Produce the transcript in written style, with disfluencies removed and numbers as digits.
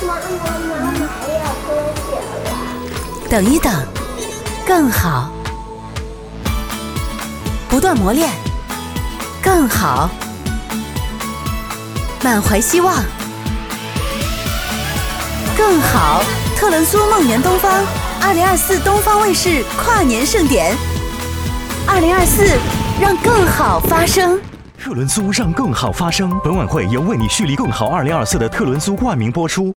妈妈要多久了？ 等一等，更好。不断磨练，更好。满怀希望，更好。特仑苏梦圆东方2024东方卫视跨年盛典，2024让更好发生。 特仑苏让更好发生。本晚会由为你蓄力更好2024的特仑苏冠名播出。